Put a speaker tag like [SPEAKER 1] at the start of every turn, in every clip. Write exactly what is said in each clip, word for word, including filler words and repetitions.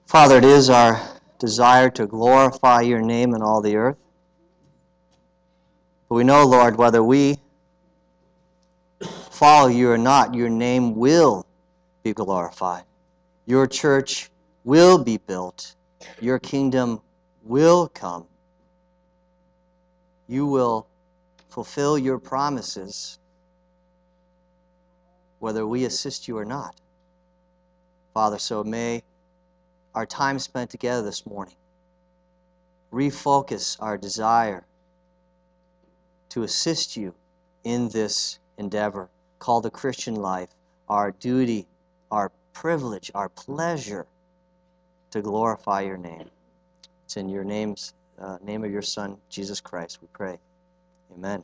[SPEAKER 1] Father, it is our desire to glorify your name in all the earth. But we know, Lord, whether we follow you or not, your name will be glorified. Your church will be built. Your kingdom will come. You will fulfill your promises, whether we assist you or not. Father, so may our time spent together this morning refocus our desire to assist you in this endeavor called the Christian life, our duty, our privilege, our pleasure to glorify your name. It's in your name's uh, name of your Son, Jesus Christ, we pray. Amen.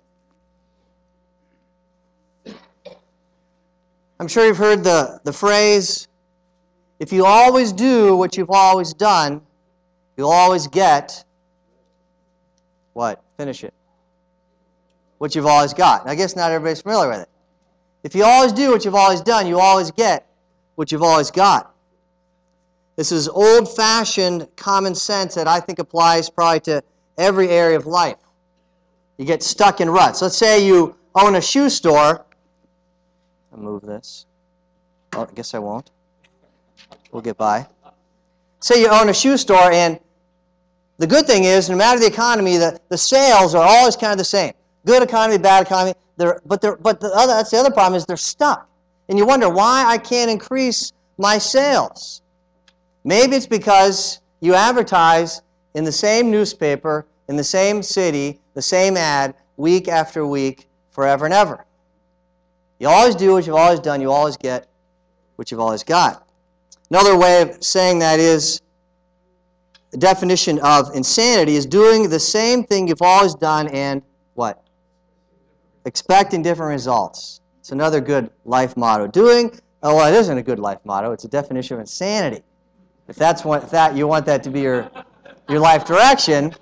[SPEAKER 1] I'm sure you've heard the, the phrase, if you always do what you've always done, you'll always get what? Finish it. What you've always got. I guess not everybody's familiar with it. If you always do what you've always done, you always get what you've always got. This is old-fashioned common sense that I think applies probably to every area of life. You get stuck in ruts. Let's say you own a shoe store. I'll move this. Oh, I guess I won't. We'll get by. Say you own a shoe store, and the good thing is, no matter the economy, the, the sales are always kind of the same. Good economy, bad economy. They're, but they're, but the other, that's the other problem is they're stuck. And you wonder why I can't increase my sales. Maybe it's because you advertise in the same newspaper, in the same city, the same ad, week after week, forever and ever. You always do what you've always done. You always get what you've always got. Another way of saying that is, the definition of insanity is doing the same thing you've always done and what? Expecting different results. It's another good life motto. Doing, oh, well, it isn't a good life motto. It's a definition of insanity. If that's what, if that you want that to be your your life direction,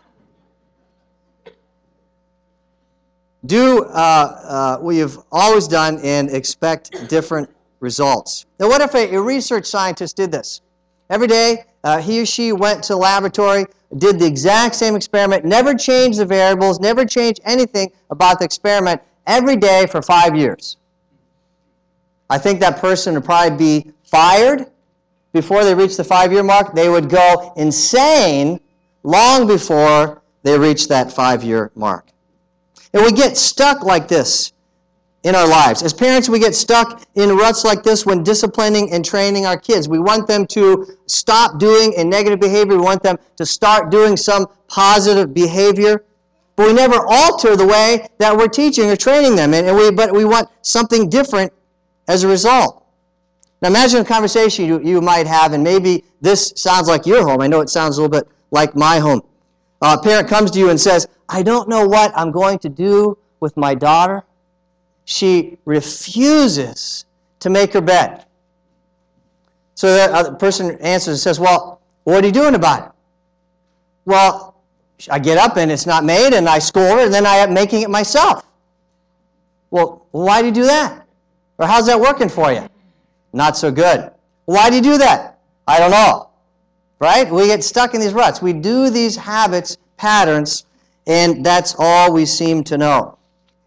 [SPEAKER 1] do uh, uh, what you've always done and expect different results. Now, what if a, a research scientist did this? Every day, uh, he or she went to the laboratory, did the exact same experiment, never changed the variables, never changed anything about the experiment every day for five years. I think that person would probably be fired before they reach the five-year mark. They would go insane long before they reach that five-year mark. And we get stuck like this in our lives. As parents, we get stuck in ruts like this when disciplining and training our kids. We want them to stop doing a negative behavior. We want them to start doing some positive behavior. But we never alter the way that we're teaching or training them. And we, but we want something different as a result. Now imagine a conversation you, you might have, and maybe this sounds like your home. I know it sounds a little bit like my home. Uh, a parent comes to you and says, I don't know what I'm going to do with my daughter. She refuses to make her bed. So the other person answers and says, well, what are you doing about it? Well, I get up and it's not made, and I scold her, and then I am making it myself. Well, why do you do that? Or how's that working for you? Not so good. Why do you do that? I don't know. Right? We get stuck in these ruts. We do these habits, patterns, and that's all we seem to know.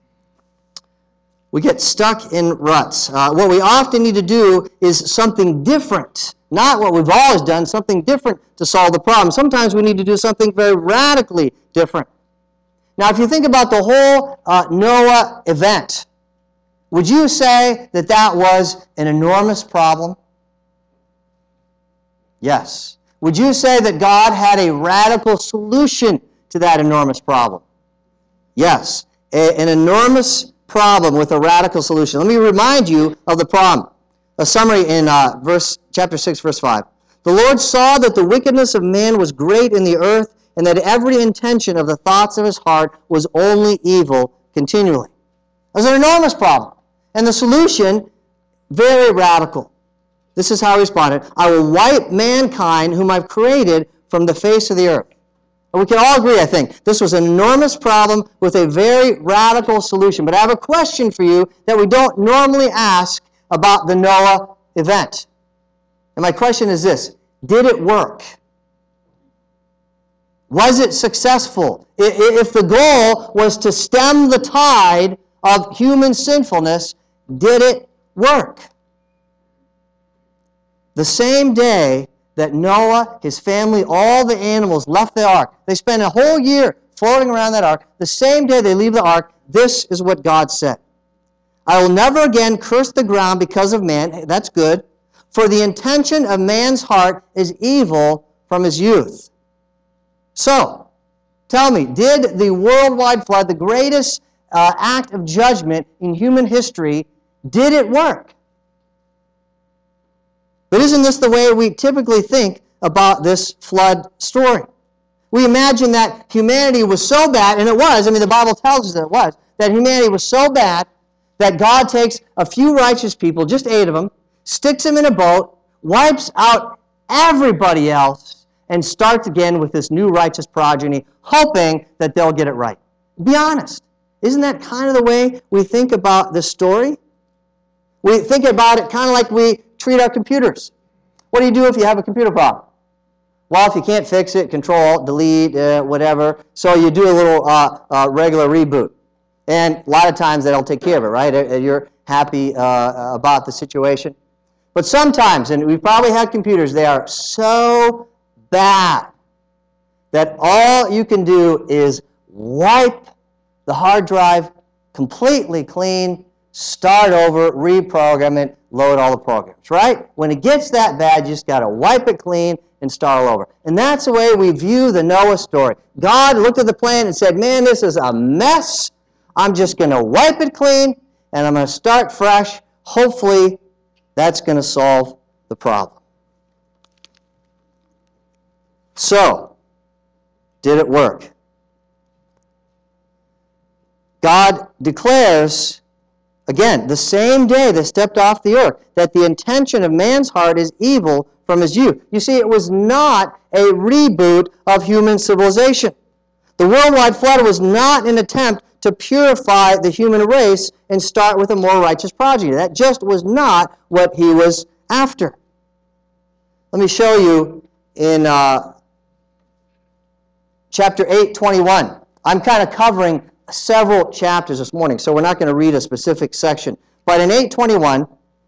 [SPEAKER 1] We get stuck in ruts. Uh, what we often need to do is something different. Not what we've always done, something different to solve the problem. Sometimes we need to do something very radically different. Now, if you think about the whole uh, Noah event, would you say that that was an enormous problem? Yes. Would you say that God had a radical solution to that enormous problem? Yes. A, an enormous problem with a radical solution. Let me remind you of the problem. A summary in uh, verse chapter six, verse five. The Lord saw that the wickedness of man was great in the earth, and that every intention of the thoughts of his heart was only evil continually. It was an enormous problem. And the solution, very radical. This is how he responded. I will wipe mankind whom I've created from the face of the earth. And we can all agree, I think, this was an enormous problem with a very radical solution. But I have a question for you that we don't normally ask about the Noah event. And my question is this. Did it work? Was it successful? If the goal was to stem the tide of human sinfulness, did it work? The same day that Noah, his family, all the animals left the ark, they spent a whole year floating around that ark. The same day they leave the ark, this is what God said. I will never again curse the ground because of man. That's good. For the intention of man's heart is evil from his youth. So, tell me, did the worldwide flood, the greatest uh, act of judgment in human history, did it work? But isn't this the way we typically think about this flood story? We imagine that humanity was so bad, and it was, I mean the Bible tells us that it was, that humanity was so bad that God takes a few righteous people, just eight of them, sticks them in a boat, wipes out everybody else, and starts again with this new righteous progeny, hoping that they'll get it right. Be honest. Isn't that kind of the way we think about this story? We think about it kind of like we treat our computers. What do you do if you have a computer problem? Well, if you can't fix it, Control, Delete, uh, whatever. So you do a little uh, uh, regular reboot. And a lot of times that'll take care of it, right? You're happy uh, about the situation. But sometimes, and we've probably had computers, they are so bad that all you can do is wipe the hard drive completely clean, start over, reprogram it, load all the programs, right? When it gets that bad, you just got to wipe it clean and start all over. And that's the way we view the Noah story. God looked at the plan and said, man, this is a mess. I'm just going to wipe it clean, and I'm going to start fresh. Hopefully, that's going to solve the problem. So, did it work? God declares, again, the same day they stepped off the earth, that the intention of man's heart is evil from his youth. You see, it was not a reboot of human civilization. The worldwide flood was not an attempt to purify the human race and start with a more righteous progeny. That just was not what he was after. Let me show you in uh, chapter eight, twenty-one. I'm kind of covering several chapters this morning, so we're not going to read a specific section. But in eight twenty-one,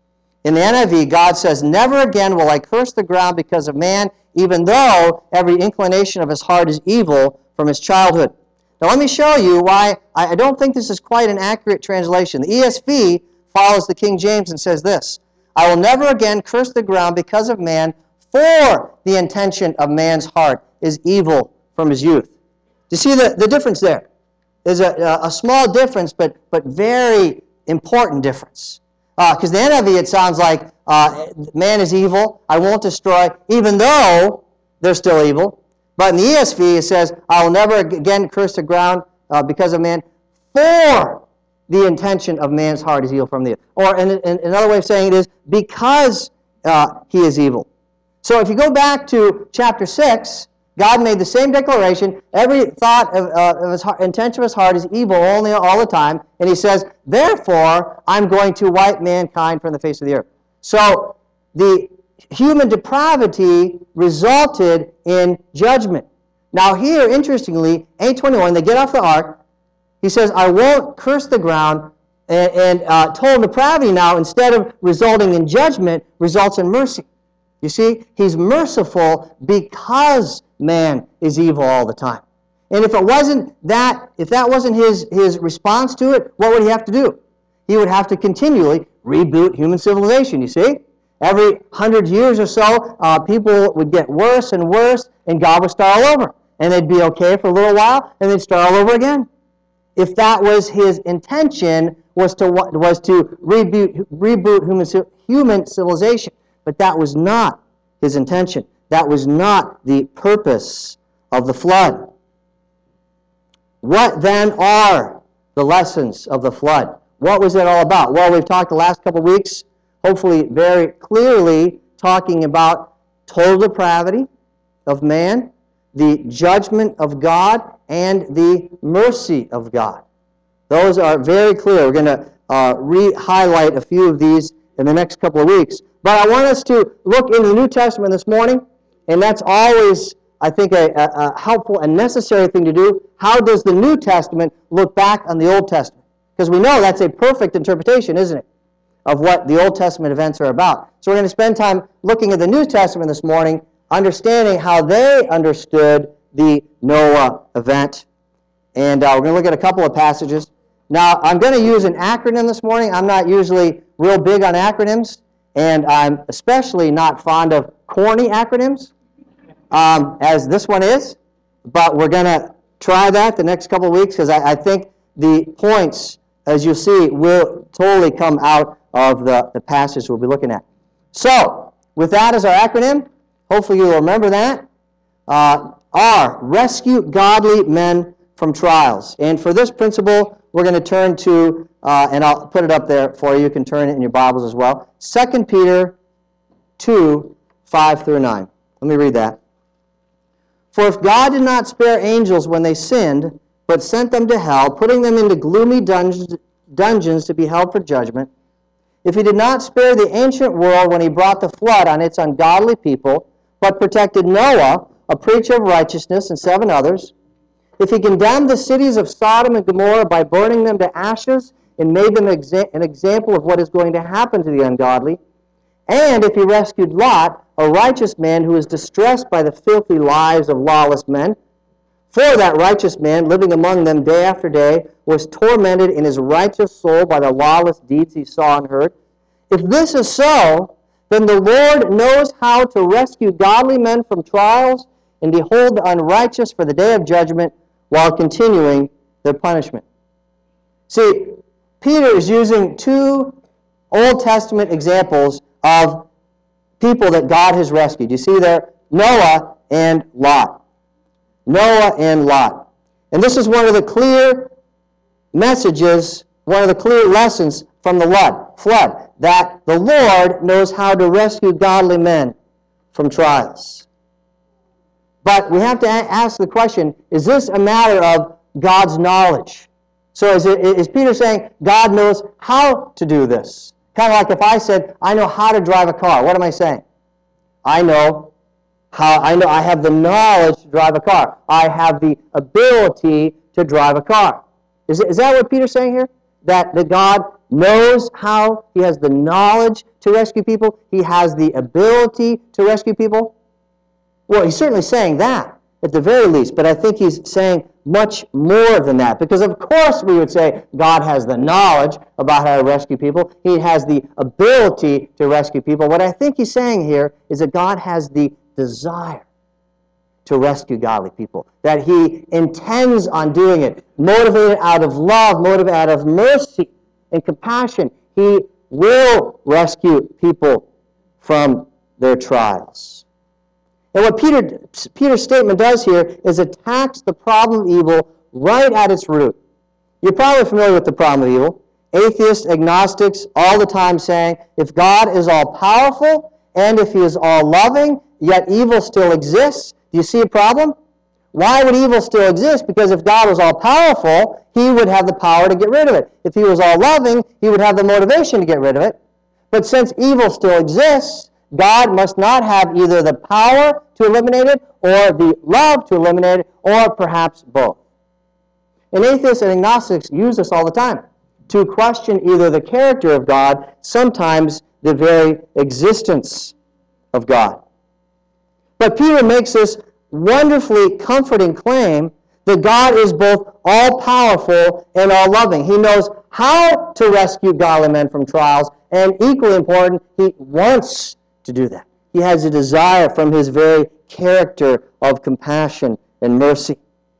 [SPEAKER 1] in the N I V, God says, never again will I curse the ground because of man, even though every inclination of his heart is evil from his childhood. Now let me show you why I don't think this is quite an accurate translation. The E S V follows the King James and says this, I will never again curse the ground because of man, for the intention of man's heart is evil from his youth. Do you see the, the difference there? There's a, a small difference, but, but very important difference. Because uh, the N I V, it sounds like uh, man is evil, I won't destroy, even though they're still evil. But in the E S V, it says, I will never again curse the ground uh, because of man, for the intention of man's heart is evil from the earth. Or in, in, another way of saying it is, because uh, he is evil. So if you go back to chapter six, God made the same declaration. Every thought of, uh, of his heart, intention of his heart is evil only all the time. And he says, therefore, I'm going to wipe mankind from the face of the earth. So the human depravity resulted in judgment. Now here, interestingly, eight twenty-one, they get off the ark. He says, I won't curse the ground. And, and uh, total depravity now, instead of resulting in judgment, results in mercy. You see, he's merciful because man is evil all the time. And if it wasn't that, if that wasn't his, his response to it, what would he have to do? He would have to continually reboot human civilization, you see? Every hundred years or so, uh, people would get worse and worse, and God would start all over. And they'd be okay for a little while, and they'd start all over again. If that was his intention, was to was to reboot, reboot human, human civilization. But that was not his intention. That was not the purpose of the flood. What then are the lessons of the flood? What was it all about? Well, we've talked the last couple of weeks, hopefully very clearly, talking about total depravity of man, the judgment of God, and the mercy of God. Those are very clear. We're going to uh, re-highlight a few of these in the next couple of weeks. But I want us to look in the New Testament this morning And that's always, I think, a, a, a helpful and necessary thing to do. How does the New Testament look back on the Old Testament? Because we know that's a perfect interpretation, isn't it, of what the Old Testament events are about. So we're going to spend time looking at the New Testament this morning, understanding how they understood the Noah event. And uh, we're going to look at a couple of passages. Now, I'm going to use an acronym this morning. I'm not usually real big on acronyms, and I'm especially not fond of corny acronyms, um, as this one is. But we're going to try that the next couple of weeks, because I, I think the points, as you'll see, will totally come out of the, the passage we'll be looking at. So, with that as our acronym, hopefully you'll remember that. Uh, R, rescue godly men from trials. And for this principle, we're going to turn to, uh, and I'll put it up there for you. You can turn it in your Bibles as well. Second Peter two, five through nine. Let me read that. For if God did not spare angels when they sinned, but sent them to hell, putting them into gloomy dungeons, dungeons to be held for judgment, if he did not spare the ancient world when he brought the flood on its ungodly people, but protected Noah, a preacher of righteousness, and seven others, if he condemned the cities of Sodom and Gomorrah by burning them to ashes and made them exa- an example of what is going to happen to the ungodly, and if he rescued Lot, a righteous man who was distressed by the filthy lives of lawless men, for that righteous man, living among them day after day, was tormented in his righteous soul by the lawless deeds he saw and heard. If this is so, then the Lord knows how to rescue godly men from trials and to hold the unrighteous for the day of judgment while continuing their punishment. See, Peter is using two Old Testament examples of people that God has rescued. You see there, Noah and Lot. Noah and Lot. And this is one of the clear messages, one of the clear lessons from the flood, flood, that the Lord knows how to rescue godly men from trials. But we have to ask the question, is this a matter of God's knowledge? So is, it, is Peter saying God knows how to do this? Kind of like if I said, I know how to drive a car. What am I saying? I know how, I know I have the knowledge to drive a car. I have the ability to drive a car. Is, is that what Peter's saying here? That, that God knows how, he has the knowledge to rescue people, he has the ability to rescue people? Well, he's certainly saying that, at the very least, but I think he's saying much more than that, because of course we would say God has the knowledge about how to rescue people, he has the ability to rescue people. What I think he's saying here is that God has the desire to rescue godly people, that he intends on doing it, motivated out of love, motivated out of mercy and compassion. He will rescue people from their trials. And what Peter, Peter's statement does here is attacks the problem of evil right at its root. You're probably familiar with the problem of evil. Atheists, agnostics, all the time saying, if God is all-powerful and if he is all-loving, yet evil still exists, do you see a problem? Why would evil still exist? Because if God was all-powerful, he would have the power to get rid of it. If he was all-loving, he would have the motivation to get rid of it. But since evil still exists, God must not have either the power to eliminate it or the love to eliminate it, or perhaps both. And atheists and agnostics use this all the time to question either the character of God, sometimes the very existence of God. But Peter makes this wonderfully comforting claim that God is both all-powerful and all-loving. He knows how to rescue godly men from trials, and equally important, he wants to do that. He has a desire from his very character of compassion and mercy.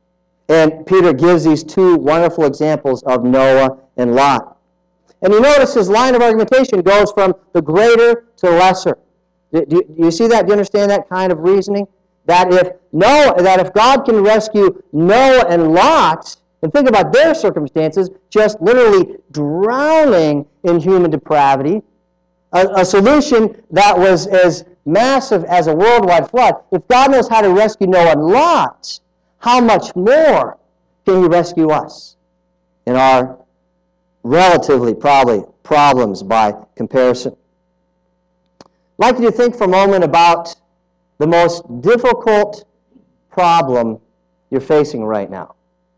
[SPEAKER 1] And Peter gives these two wonderful examples of Noah and Lot. And you notice his line of argumentation goes from the greater to the lesser. Do you, do you see that? Do you understand that kind of reasoning? That if Noah, that if God can rescue Noah and Lot, and think about their circumstances, just literally drowning in human depravity, a, a solution that was as massive as a worldwide flood. If God knows how to rescue Noah and Lot, how much more can he rescue us in our relatively probably problems by comparison? I'd like you to think for a moment about the most difficult problem you're facing right now?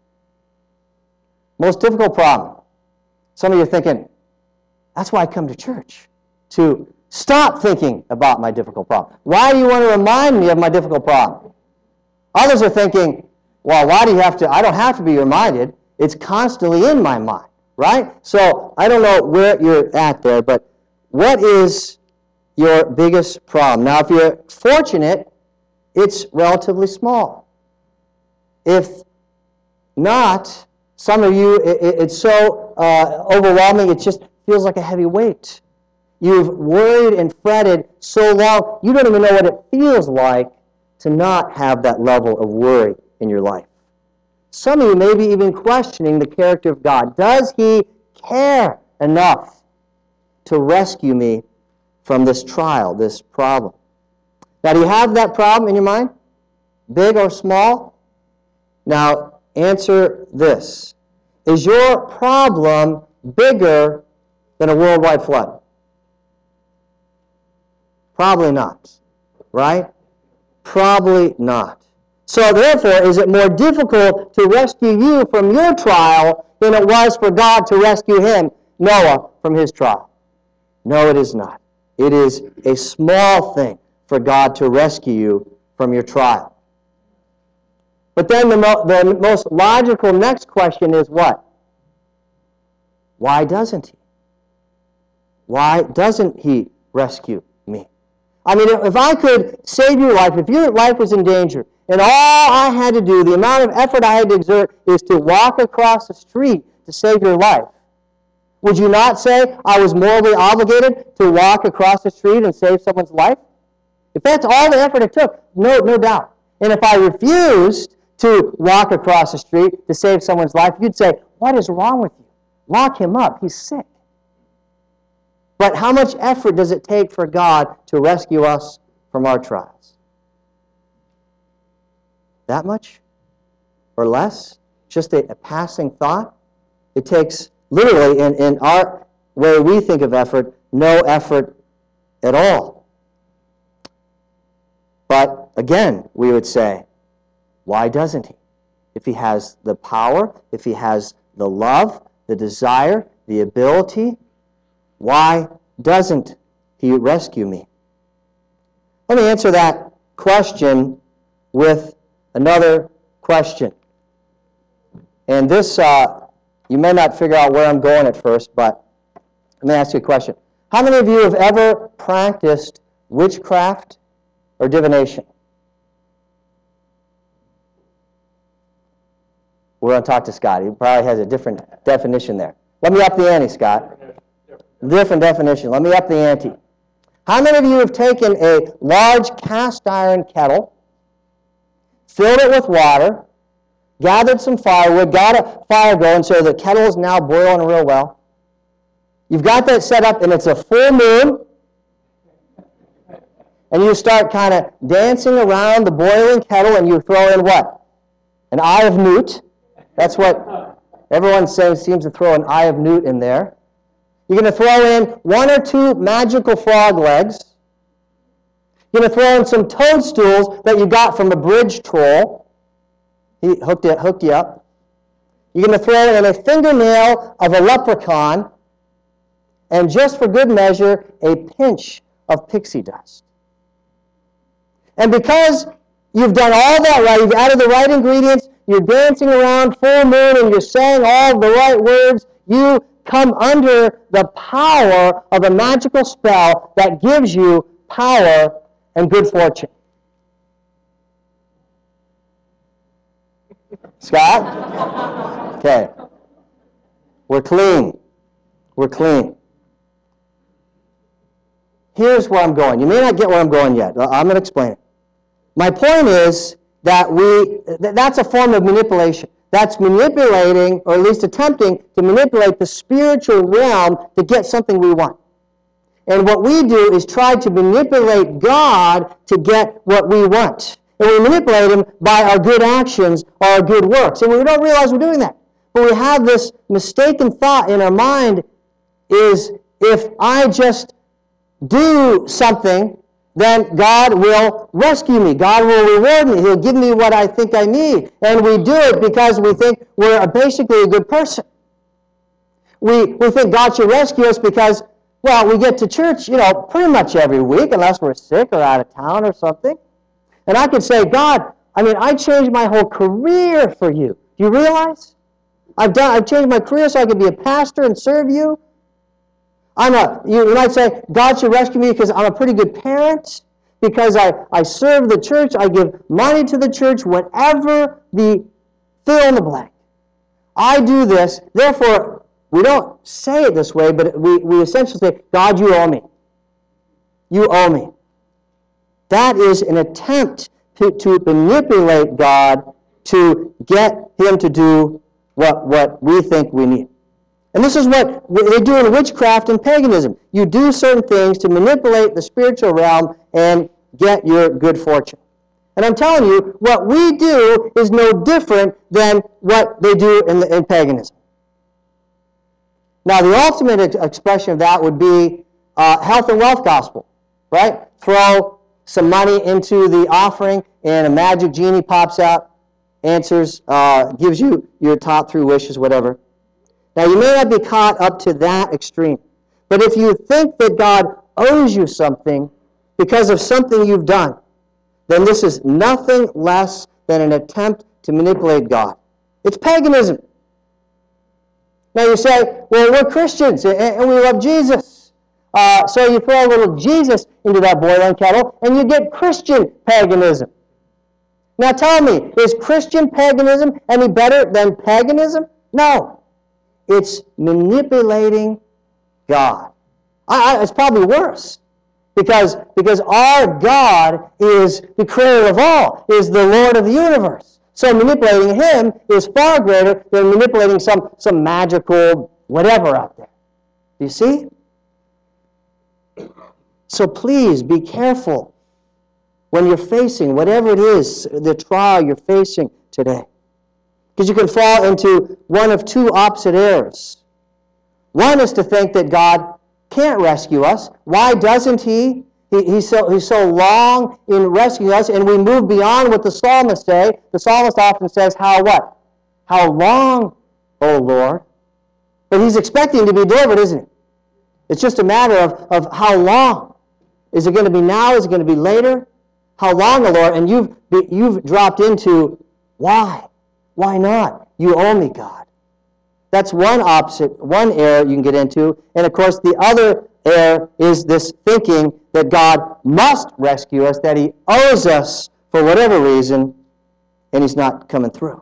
[SPEAKER 1] Most difficult problem. Some of you are thinking, that's why I come to church, to stop thinking about my difficult problem. Why do you want to remind me of my difficult problem? Others are thinking, well, why do you have to, I don't have to be reminded. It's constantly in my mind, right? So I don't know where you're at there, but what is your biggest problem? Now, if you're fortunate, it's relatively small. If not, some of you, it, it's so uh, overwhelming, it just feels like a heavy weight. You've worried and fretted so long, you don't even know what it feels like to not have that level of worry in your life. Some of you may be even questioning the character of God. Does He care enough to rescue me from this trial, this problem? Now, do you have that problem in your mind? Big or small? Now, answer this. Is your problem bigger than a worldwide flood? Probably not, right? Probably not. So therefore, is it more difficult to rescue you from your trial than it was for God to rescue him, Noah, from his trial? No, it is not. It is a small thing for God to rescue you from your trial. But then the, mo- the most logical next question is what? Why doesn't he? Why doesn't he rescue me? I mean, if I could save your life, if your life was in danger, and all I had to do, the amount of effort I had to exert, is to walk across the street to save your life, would you not say I was morally obligated to walk across the street and save someone's life? If that's all the effort it took, no, no doubt. And if I refused to walk across the street to save someone's life, you'd say, what is wrong with you? Lock him up. He's sick. But how much effort does it take for God to rescue us from our trials? That much? Or less? Just a, a passing thought? It takes, literally, in, in our way we think of effort, no effort at all. But again, we would say, why doesn't he? If he has the power, if he has the love, the desire, the ability, why doesn't he rescue me? Let me answer that question with another question. And this, uh, you may not figure out where I'm going at first, but let me ask you a question. How many of you have ever practiced witchcraft or divination? We're going to talk to Scott. He probably has a different definition there. Let me up the ante, Scott. Different definition. Let me up the ante. How many of you have taken a large cast iron kettle, filled it with water, gathered some firewood, got a fire going so the kettle is now boiling real well? You've got that set up and it's a full moon, and you start kind of dancing around the boiling kettle and you throw in what? An eye of newt. That's what everyone says, seems to throw an eye of newt in there. You're going to throw in one or two magical frog legs. You're going to throw in some toadstools that you got from a bridge troll. He hooked, it, hooked you up. You're going to throw in a fingernail of a leprechaun, and just for good measure, a pinch of pixie dust. And because you've done all that right, you've added the right ingredients, you're dancing around full moon, and you're saying all the right words, you come under the power of a magical spell that gives you power and good fortune. Scott? Okay. We're clean. We're clean. Here's where I'm going. You may not get where I'm going yet. I'm going to explain it. My point is that we that's a form of manipulation. That's manipulating, or at least attempting to manipulate the spiritual realm to get something we want. And what we do is try to manipulate God to get what we want. And we manipulate him by our good actions or our good works. And we don't realize we're doing that. But we have this mistaken thought in our mind is, if I just do something then God will rescue me. God will reward me. He'll give me what I think I need. And we do it because we think we're a basically a good person. We, we think God should rescue us because, well, we get to church, you know, pretty much every week, unless we're sick or out of town or something. And I could say, God, I mean, I changed my whole career for you. Do you realize? I've done. I've changed my career so I could be a pastor and serve you. I'm a. You might say, God should rescue me because I'm a pretty good parent, because I, I serve the church, I give money to the church, whatever the fill in the blank. I do this, therefore, we don't say it this way, but we, we essentially say, God, you owe me. You owe me. That is an attempt to, to manipulate God to get him to do what, what we think we need. And this is what they do in witchcraft and paganism. You do certain things to manipulate the spiritual realm and get your good fortune. And I'm telling you, what we do is no different than what they do in, the, in paganism. Now, the ultimate ex- expression of that would be uh, health and wealth gospel, right? Throw some money into the offering, and a magic genie pops out, answers, uh, gives you your top three wishes, whatever. Now, you may not be caught up to that extreme, but if you think that God owes you something because of something you've done, then this is nothing less than an attempt to manipulate God. It's paganism. Now you say, well, we're Christians and we love Jesus. Uh, so you throw a little Jesus into that boiling kettle and you get Christian paganism. Now tell me, is Christian paganism any better than paganism? No. It's manipulating God. I, I, it's probably worse. Because, because our God is the creator of all, is the Lord of the universe. So manipulating him is far greater than manipulating some, some magical whatever out there. Do you see? So please be careful when you're facing whatever it is, the trial you're facing today. Because you can fall into one of two opposite errors. One is to think that God can't rescue us. Why doesn't he? he he's, so, he's so long in rescuing us, and we move beyond what the psalmist say. The psalmist often says, how what? How long, O Lord? But he's expecting to be delivered, isn't he? It's just a matter of, of how long. Is it going to be now? Is it going to be later? How long, O Lord? And you've, you've dropped into, why? Why not? You owe me, God. That's one opposite, one error you can get into. And of course, the other error is this thinking that God must rescue us, that he owes us for whatever reason, and he's not coming through.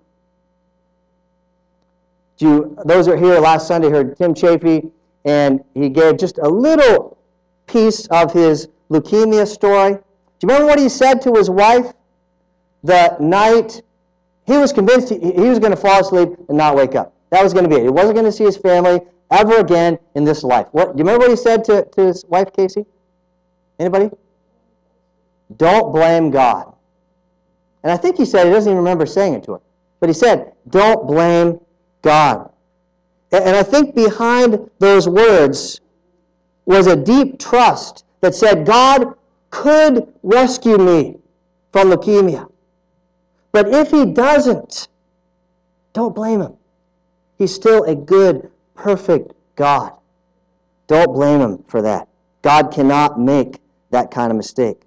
[SPEAKER 1] You, those who were here last Sunday heard Tim Chafee, and he gave just a little piece of his leukemia story. Do you remember what he said to his wife the night he was convinced he, he was going to fall asleep and not wake up? That was going to be it. He wasn't going to see his family ever again in this life. What, do you remember what he said to, to his wife, Casey? Anybody? Don't blame God. And I think he said, he doesn't even remember saying it to her, but he said, don't blame God. And, and I think behind those words was a deep trust that said, God could rescue me from leukemia. But if he doesn't, don't blame him. He's still a good, perfect God. Don't blame him for that. God cannot make that kind of mistake.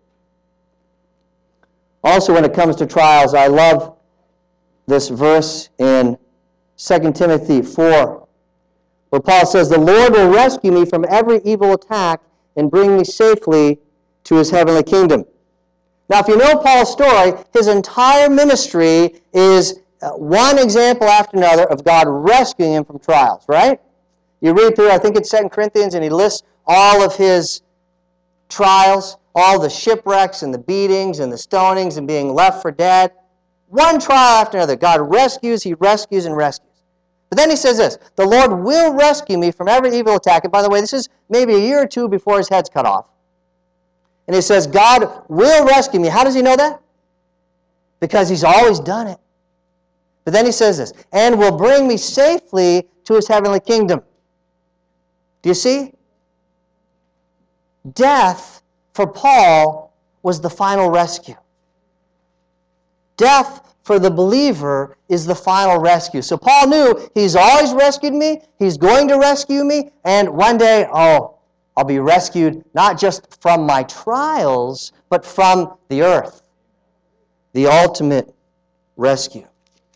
[SPEAKER 1] Also, when it comes to trials, I love this verse in Second Timothy four, where Paul says, the Lord will rescue me from every evil attack and bring me safely to his heavenly kingdom. Now, if you know Paul's story, his entire ministry is one example after another of God rescuing him from trials, right? You read through, I think it's Second Corinthians, and he lists all of his trials, all the shipwrecks and the beatings and the stonings and being left for dead. One trial after another. God rescues, he rescues, and rescues. But then he says this, the Lord will rescue me from every evil attack. And by the way, this is maybe a year or two before his head's cut off. And he says, God will rescue me. How does he know that? Because he's always done it. But then he says this, and will bring me safely to his heavenly kingdom. Do you see? Death, for Paul, was the final rescue. Death for the believer is the final rescue. So Paul knew he's always rescued me, he's going to rescue me, and one day, oh, I'll be rescued not just from my trials, but from the earth. The ultimate rescue.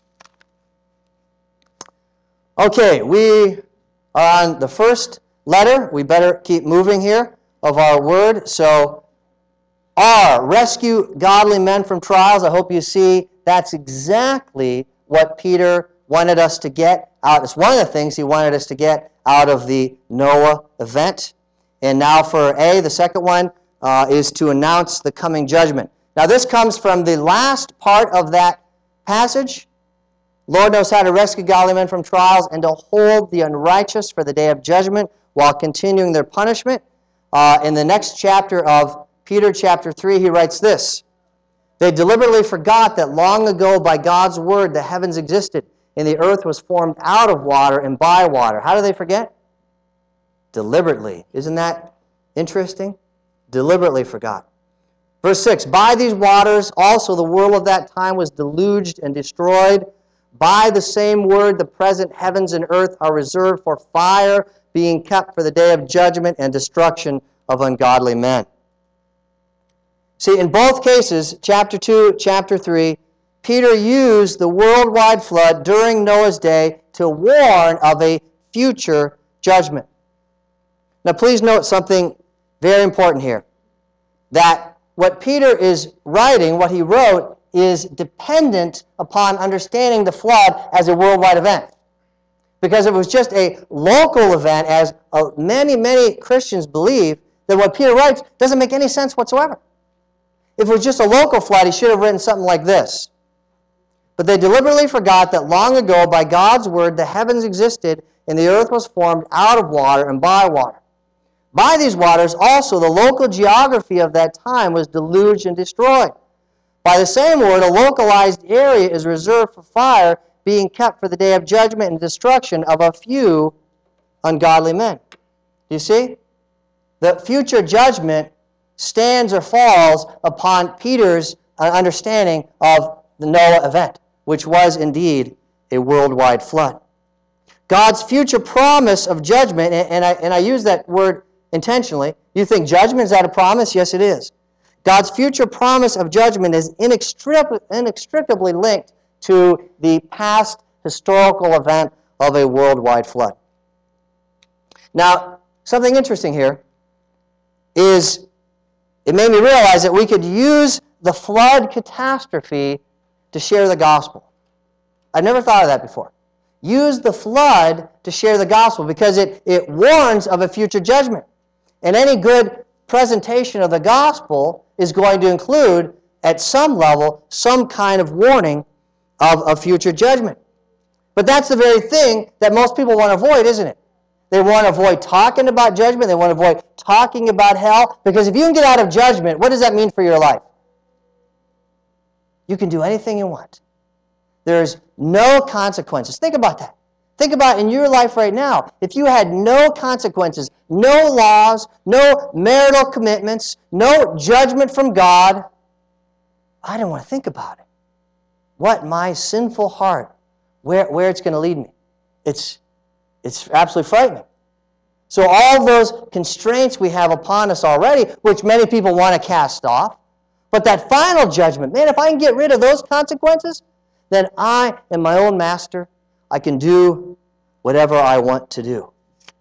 [SPEAKER 1] Okay, we are on the first letter. We better keep moving here of our word. So, R, rescue godly men from trials. I hope you see that's exactly what Peter wanted us to get out. It's one of the things he wanted us to get out of the Noah event. And now for A, the second one, uh, is to announce the coming judgment. Now this comes from the last part of that passage. Lord knows how to rescue godly men from trials and to hold the unrighteous for the day of judgment while continuing their punishment. Uh, in the next chapter of Peter chapter three, he writes this. They deliberately forgot that long ago by God's word the heavens existed and the earth was formed out of water and by water. How do they forget? Deliberately. Isn't that interesting? Deliberately forgot. Verse six, by these waters also the world of that time was deluged and destroyed. By the same word the present heavens and earth are reserved for fire, being kept for the day of judgment and destruction of ungodly men. See, in both cases, chapter two, chapter three, Peter used the worldwide flood during Noah's day to warn of a future judgment. Now please note something very important here. That what Peter is writing, what he wrote, is dependent upon understanding the flood as a worldwide event. Because if it was just a local event, as uh, many, many Christians believe, then what Peter writes doesn't make any sense whatsoever. If it was just a local flood, he should have written something like this. But they deliberately forgot that long ago, by God's word, the heavens existed, and the earth was formed out of water and by water. By these waters also the local geography of that time was deluged and destroyed. By the same word, a localized area is reserved for fire, being kept for the day of judgment and destruction of a few ungodly men. Do you see? The future judgment stands or falls upon Peter's understanding of the Noah event, which was indeed a worldwide flood. God's future promise of judgment, and I, and I use that word intentionally. You think judgment, is that a promise? Yes, it is. God's future promise of judgment is inextricably, inextricably linked to the past historical event of a worldwide flood. Now, something interesting here is it made me realize that we could use the flood catastrophe to share the gospel. I've never thought of that before. Use the flood to share the gospel because it, it warns of a future judgment. And any good presentation of the gospel is going to include, at some level, some kind of warning of a future judgment. But that's the very thing that most people want to avoid, isn't it? They want to avoid talking about judgment. They want to avoid talking about hell. Because if you can get out of judgment, what does that mean for your life? You can do anything you want. There's no consequences. Think about that. Think about in your life right now. If you had no consequences, no laws, no marital commitments, no judgment from God, I don't want to think about it. What my sinful heart, where, where it's going to lead me. It's, it's absolutely frightening. So all those constraints we have upon us already, which many people want to cast off, but that final judgment, man, if I can get rid of those consequences, then I am my own master. I can do whatever I want to do.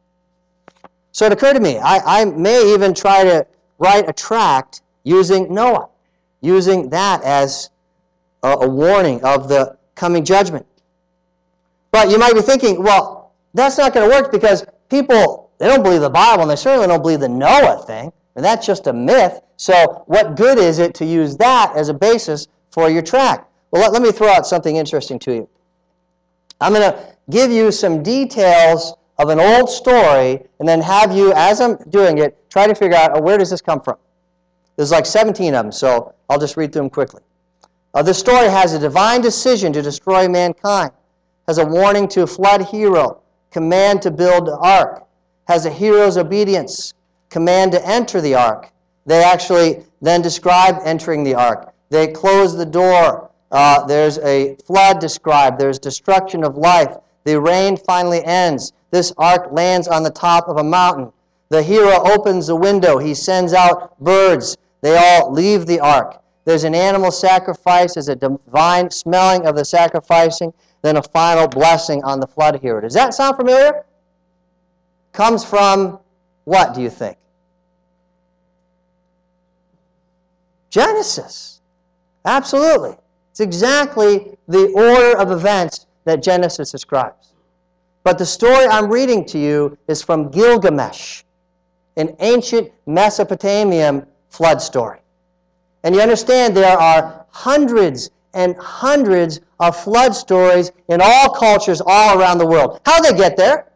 [SPEAKER 1] So it occurred to me, I, I may even try to write a tract using Noah, using that as a, a warning of the coming judgment. But you might be thinking, well, that's not going to work because people, they don't believe the Bible, and they certainly don't believe the Noah thing, and that's just a myth. So what good is it to use that as a basis for your tract? Well, let, let me throw out something interesting to you. I'm going to give you some details of an old story and then have you, as I'm doing it, try to figure out, oh, where does this come from? There's like seventeen of them, so I'll just read through them quickly. Uh, this story has a divine decision to destroy mankind, has a warning to a flood hero, command to build the ark, has a hero's obedience, command to enter the ark. They actually then describe entering the ark. They close the door. Uh, there's a flood described. There's destruction of life. The rain finally ends. This ark lands on the top of a mountain. The hero opens the window. He sends out birds. They all leave the ark. There's an animal sacrifice. There's a divine smelling of the sacrificing. Then a final blessing on the flood hero. Does that sound familiar? Comes from what, do you think? Genesis. Absolutely. It's exactly the order of events that Genesis describes. But the story I'm reading to you is from Gilgamesh, an ancient Mesopotamian flood story. And you understand there are hundreds and hundreds of flood stories in all cultures all around the world. How did they get there?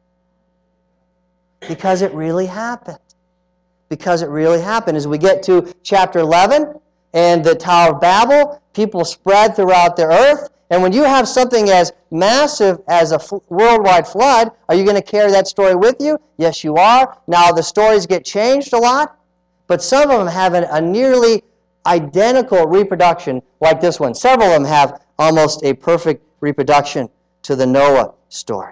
[SPEAKER 1] Because it really happened. Because it really happened. As we get to chapter eleven and the Tower of Babel, people spread throughout the earth. And when you have something as massive as a worldwide flood, are you going to carry that story with you? Yes, you are. Now, the stories get changed a lot, but some of them have an, a nearly identical reproduction like this one. Several of them have almost a perfect reproduction to the Noah story.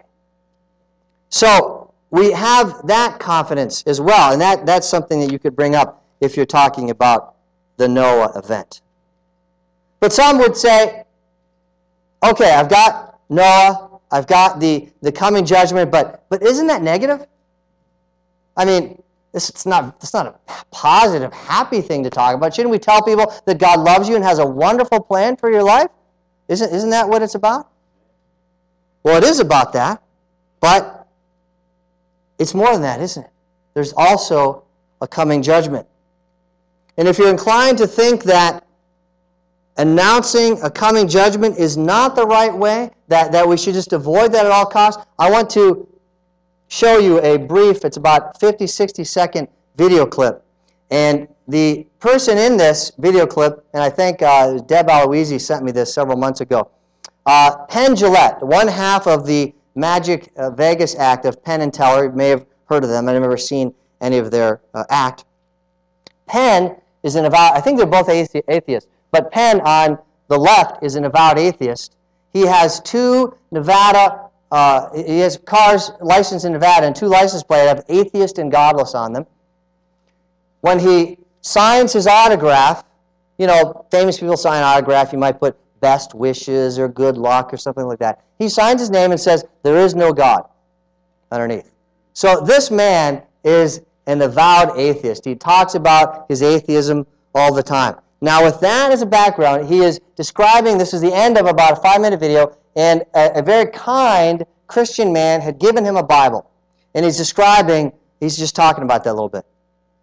[SPEAKER 1] So, we have that confidence as well, and that, that's something that you could bring up if you're talking about the Noah event. But some would say, okay, I've got Noah, I've got the, the coming judgment, but but isn't that negative? I mean, this, it's not it's not a positive, happy thing to talk about. Shouldn't we tell people that God loves you and has a wonderful plan for your life? Isn't, isn't that what it's about? Well, it is about that, but it's more than that, isn't it? There's also a coming judgment. And if you're inclined to think that announcing a coming judgment is not the right way, that, that we should just avoid that at all costs, I want to show you a brief, it's about fifty, sixty second video clip. And the person in this video clip, and I think uh, Deb Aloisi sent me this several months ago, uh, Penn Jillette, one half of the Magic uh, Vegas act of Penn and Teller. You may have heard of them. I've never seen any of their uh, act. Penn is an avowed, I think they're both athe- atheists, but Penn on the left is an avowed atheist. He has two Nevada, uh, he has cars licensed in Nevada and two license plates that have atheist and godless on them. When he signs his autograph, you know, famous people sign autograph, you might put best wishes or good luck or something like that. He signs his name and says, there is no God underneath. So this man is an avowed atheist. He talks about his atheism all the time. Now with that as a background, he is describing, this is the end of about a five-minute video, and a, a very kind Christian man had given him a Bible. And he's describing, he's just talking about that a little bit.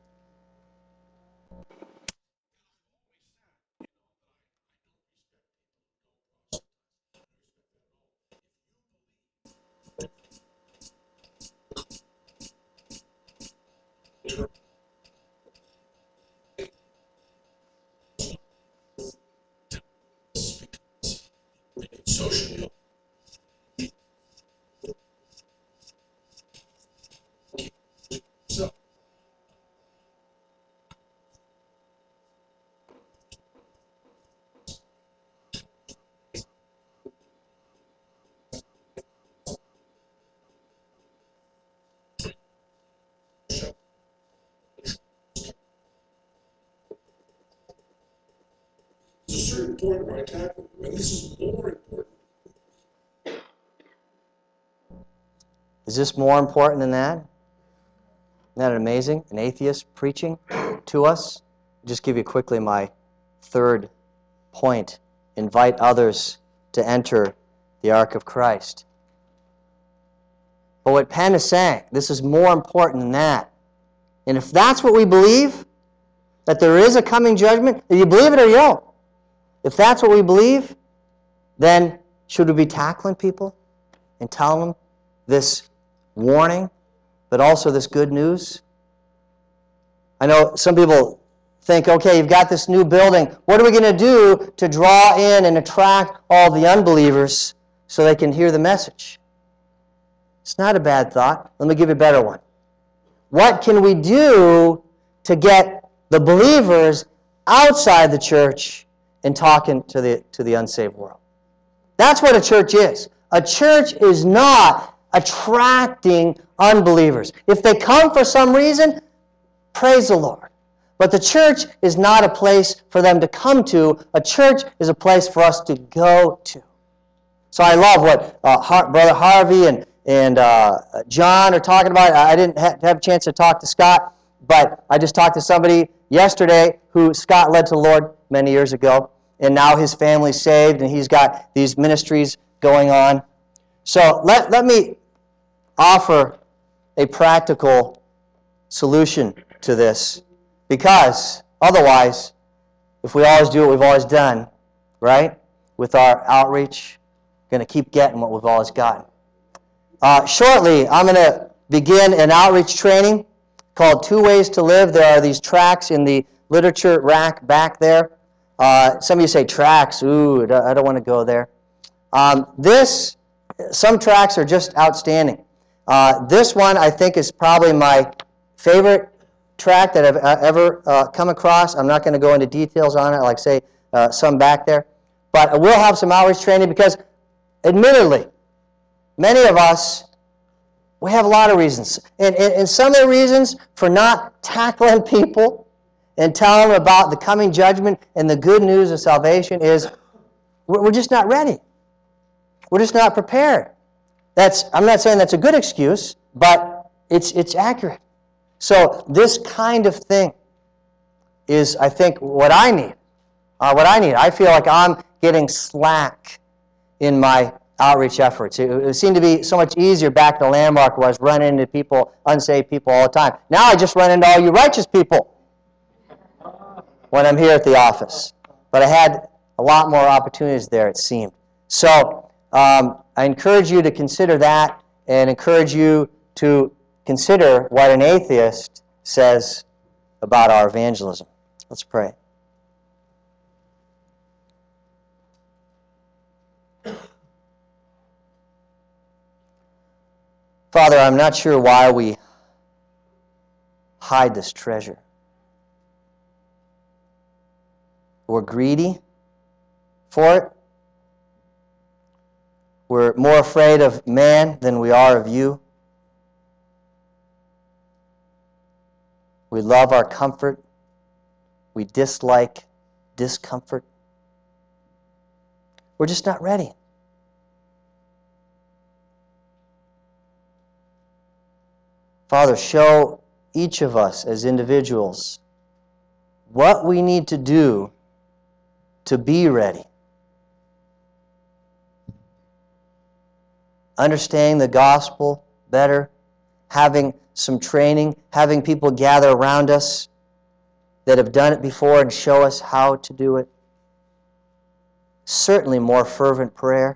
[SPEAKER 2] Socially. So. There's a certain point where I tackle, and this is more important.
[SPEAKER 1] Is this more important than that? Isn't that amazing? An atheist preaching to us? I'll just give you quickly my third point. Invite others to enter the ark of Christ. But what Penn is saying, this is more important than that. And if that's what we believe, that there is a coming judgment, if you believe it or you don't, if that's what we believe, then should we be tackling people and telling them this warning, but also this good news? I know some people think, okay, you've got this new building. What are we going to do to draw in and attract all the unbelievers so they can hear the message? It's not a bad thought. Let me give you a better one. What can we do to get the believers outside the church and talking to the, to the unsaved world. That's what a church is. A church is not attracting unbelievers. If they come for some reason, praise the Lord. But the church is not a place for them to come to. A church is a place for us to go to. So I love what uh, Har- Brother Harvey and, and uh, John are talking about. I didn't ha- have a chance to talk to Scott, but I just talked to somebody yesterday who Scott led to the Lord many years ago, and now his family's saved, and he's got these ministries going on. So let, let me offer a practical solution to this, because otherwise, if we always do what we've always done, right, with our outreach, we're going to keep getting what we've always gotten. Uh, shortly, I'm going to begin an outreach training called Two Ways to Live. There are these tracts in the literature rack back there. Uh, some of you say tracts. Ooh, I don't want to go there. Um, this, some tracts are just outstanding. Uh, this one, I think, is probably my favorite tract that I've ever uh, come across. I'm not going to go into details on it, like say uh, some back there. But I will have some outreach training because, admittedly, many of us, we have a lot of reasons. And, and, and some of the reasons for not tackling people and telling them about the coming judgment and the good news of salvation is we're just not ready. We're just not prepared. That's, I'm not saying that's a good excuse, but it's, it's accurate. So this kind of thing is, I think, what I need. Uh, what I need. I feel like I'm getting slack in my outreach efforts. It, it seemed to be so much easier back to Landmark where I was running into people, unsaved people all the time. Now I just run into all you righteous people when I'm here at the office. But I had a lot more opportunities there, it seemed. So um, I encourage you to consider that and encourage you to consider what an atheist says about our evangelism. Let's pray. Father, I'm not sure why we hide this treasure. We're greedy for it. We're more afraid of man than we are of you. We love our comfort. We dislike discomfort. We're just not ready. Father, show each of us as individuals what we need to do to be ready. Understanding the gospel better, having some training, having people gather around us that have done it before and show us how to do it. Certainly more fervent prayer.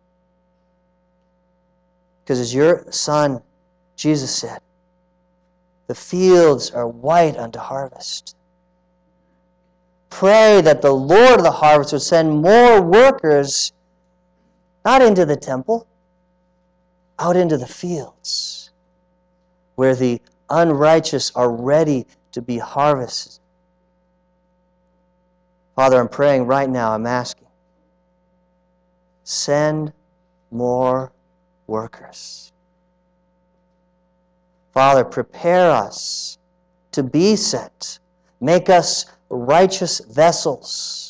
[SPEAKER 1] Because as your Son, Jesus said, the fields are white unto harvest. Pray that the Lord of the harvest would send more workers, not into the temple, out into the fields, where the unrighteous are ready to be harvested. Father, I'm praying right now, I'm asking, send more workers. Father, prepare us to be sent. Make us righteous vessels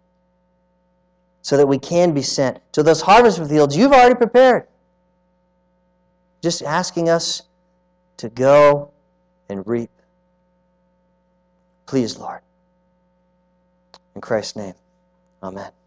[SPEAKER 1] so that we can be sent to those harvest fields you've already prepared. Just asking us to go and reap. Please, Lord. In Christ's name, amen.